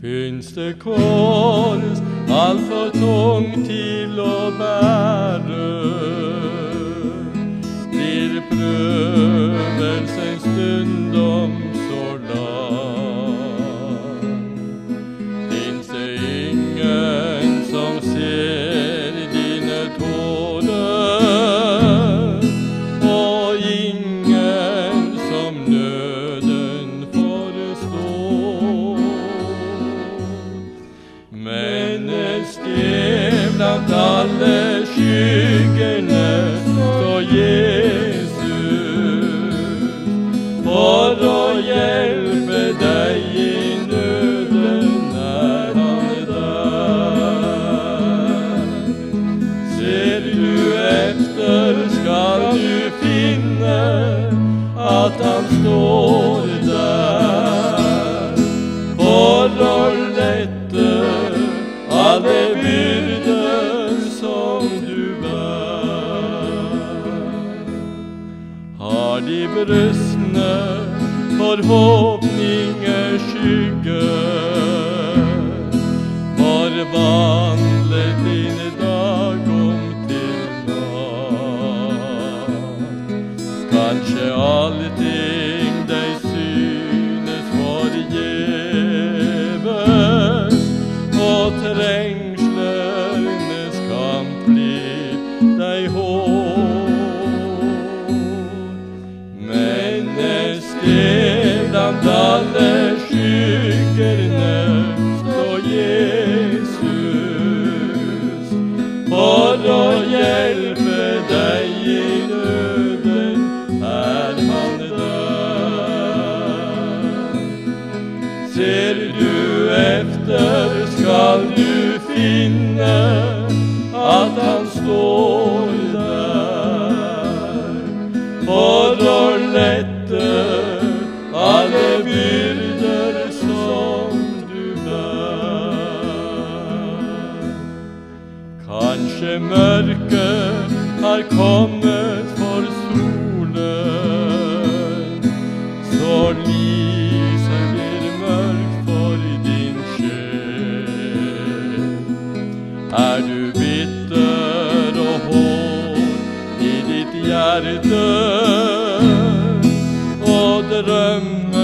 Finns det kors allt för tungt till att bära, blir prövelsen stundom så lång. Finns det ingen som ser dina tårar och ingen som nöden förstår. Men steg bland alla skyggorna står Jesus för att hjälpa dig i nöden när han är där. Ser du efter skall du finna att han står där för att lätta alla byrder som du bär. Har de brustna förhoppningar skyggar, förvandla din dag om till natt. Kanske allting dig synes förgäves och trängslernes kamp blir dig hård. Men steg bland alla skyggorna står Jesus för att hjälpa dig i nöden är han där. Ser du efter skall du finna att han står där för att lätta alla byrder som du bär. Kanske mörker har kommit för solen, så lyser blir mörkt för din själ. Är du bitter och hård i ditt hjärta och drömmer